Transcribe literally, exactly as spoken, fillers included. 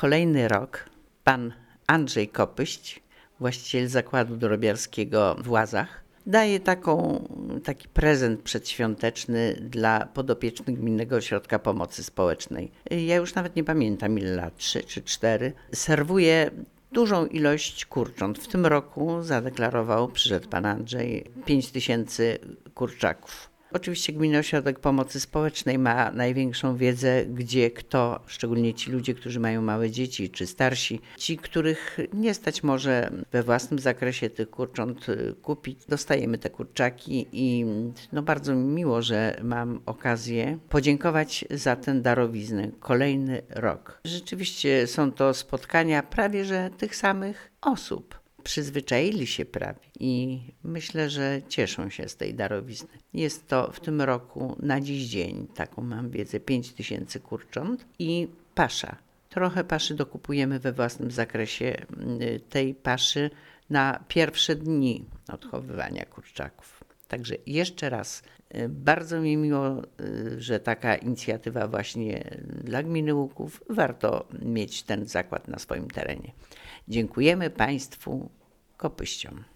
kolejny rok pan Andrzej Kopyść, właściciel zakładu drobiarskiego w Łazach, daje taką, taki prezent przedświąteczny dla podopiecznych Gminnego Ośrodka Pomocy Społecznej. Ja już nawet nie pamiętam ile lat, trzy czy cztery. Serwuje dużą ilość kurcząt. W tym roku zadeklarował, przyszedł pan Andrzej, pięć tysięcy kurczaków. Oczywiście Gminny Ośrodek Pomocy Społecznej ma największą wiedzę, gdzie kto, szczególnie ci ludzie, którzy mają małe dzieci czy starsi, ci, których nie stać może we własnym zakresie tych kurcząt kupić. Dostajemy te kurczaki i no bardzo mi miło, że mam okazję podziękować za tę darowiznę. Kolejny rok. Rzeczywiście są to spotkania prawie że tych samych osób. Przyzwyczaili się prawie i myślę, że cieszą się z tej darowizny. Jest to w tym roku na dziś dzień, taką mam wiedzę, pięć tysięcy kurcząt i pasza. Trochę paszy dokupujemy we własnym zakresie, tej paszy na pierwsze dni odchowywania kurczaków. Także jeszcze raz, bardzo mi miło, że taka inicjatywa właśnie dla gminy Łuków. Warto mieć ten zakład na swoim terenie. Dziękujemy Państwu Kopyściom.